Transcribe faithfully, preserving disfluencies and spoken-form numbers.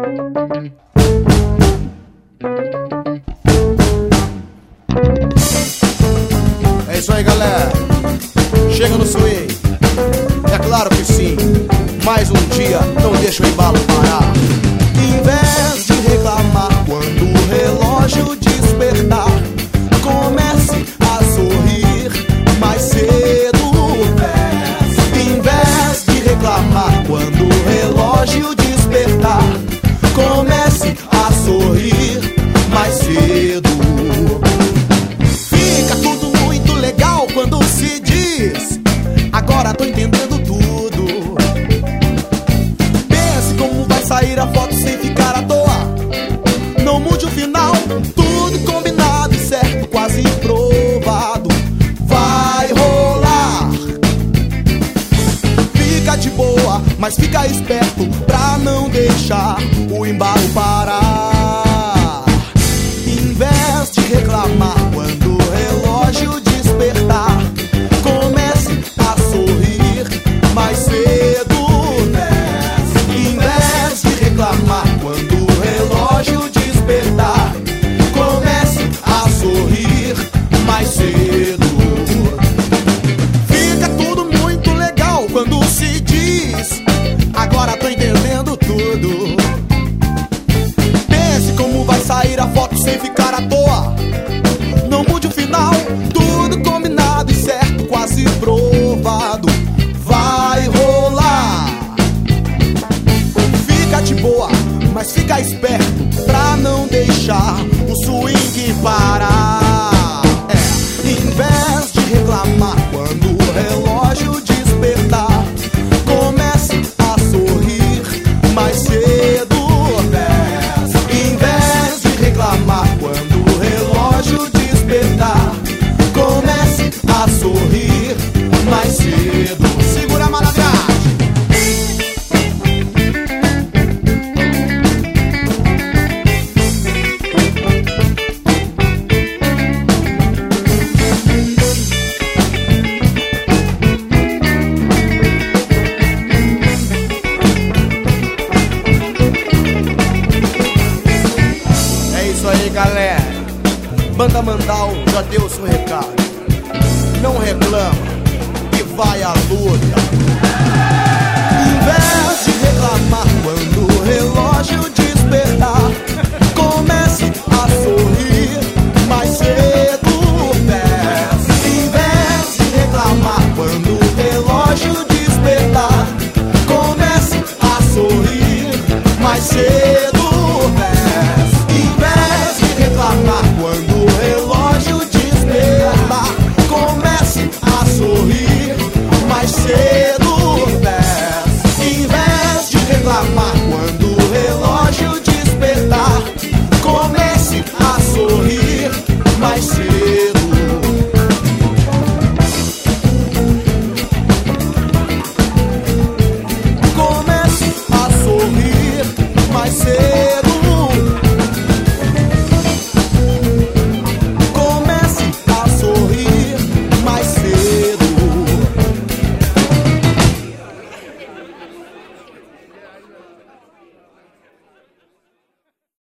É isso aí, galera. Chega no swing. É claro que sim. Mais um dia, não deixa o embalo parar. Em vez de reclamar quando o relógio despertar, comece a sorrir mais cedo. Em vez de reclamar quando o relógio despertar, comece a sorrir mais cedo. Fica tudo muito legal quando se diz: agora tô entendendo tudo. Pense como vai sair a foto sem ficar à toa. Não mude o final, tudo combinado e certo, quase provado. Vai rolar. Fica de boa, mas fica esperto pra não deixar o embalo parar. Em vez de reclamar quando o relógio despertar, comece a sorrir mais cedo. Em vez de reclamar quando o relógio despertar, comece a sorrir mais cedo. Fica tudo muito legal quando se diz: agora tô entendendo tudo. Pense como vai sair a foto sem ficar à toa. Não mude o final, tudo combinado e certo, quase provado. Vai rolar. Fica de boa, mas fica esperto pra não deixar o swing parar. É, em vez de reclamar quando o relógio despertar, comece a sorrir mais cedo. Em vez de reclamar quando o relógio despertar, comece a sorrir mais cedo. Segura a malandragem. É isso aí, galera. Banda Mandal já deu o seu recado. Não reclama e vai à luta.